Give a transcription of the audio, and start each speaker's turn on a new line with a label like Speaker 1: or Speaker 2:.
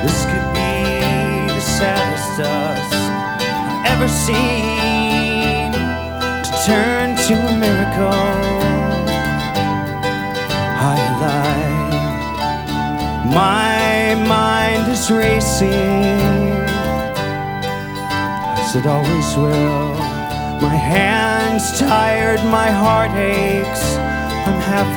Speaker 1: This could be the saddest dust I've ever seen to turn to a miracle. High alive, my mind is racing, as it always will. My hands tired, my heart aches, I'm half